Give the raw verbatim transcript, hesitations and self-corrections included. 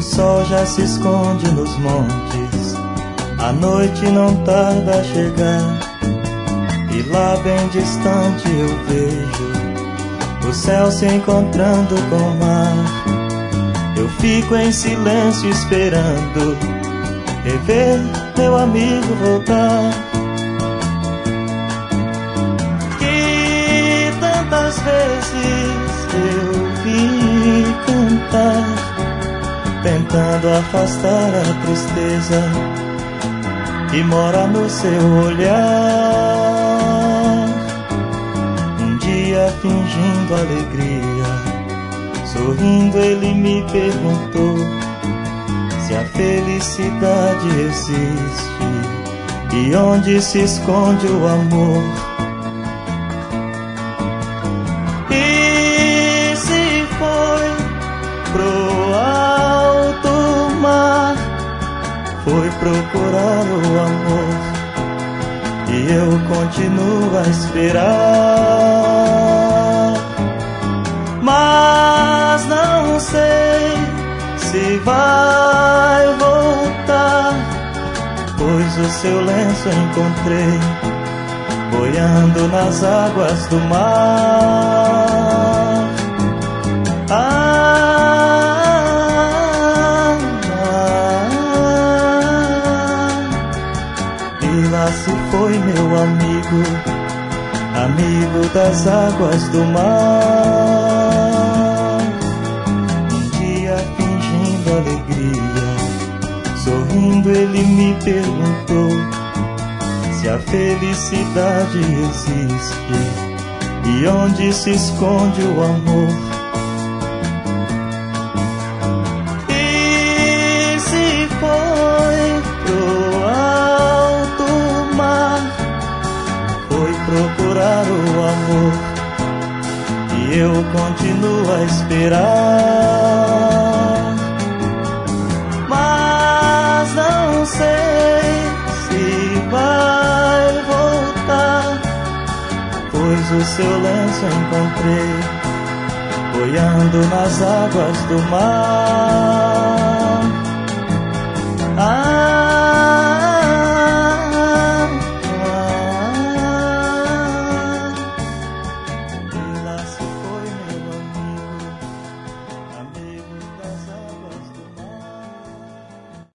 sol já se esconde nos montes, a noite não tarda a chegar, e lá bem distante eu vejo o céu se encontrando com o mar. Eu fico em silêncio esperando rever meu amigo voltar, que tantas vezes eu vi cantar, tentando afastar a tristeza que mora no seu olhar. Um dia fingindo alegria, sorrindo ele me perguntou se a felicidade existe e onde se esconde o amor. E se foi pro alto mar, foi procurar o amor, e eu continuo a esperar. Mas não sei se vai voltar, pois o seu lenço encontrei boiando nas águas do mar. Ah, ah, ah, e lá se foi meu amigo, amigo das águas do mar. Um dia fingindo alegria, sorrindo ele me perguntou se a felicidade existe e onde se esconde o amor. E se foi pro alto mar, foi procurar o amor, e eu continuo a esperar. Mas não sei se vai voltar, pois o seu lenço encontrei boiando nas águas do mar.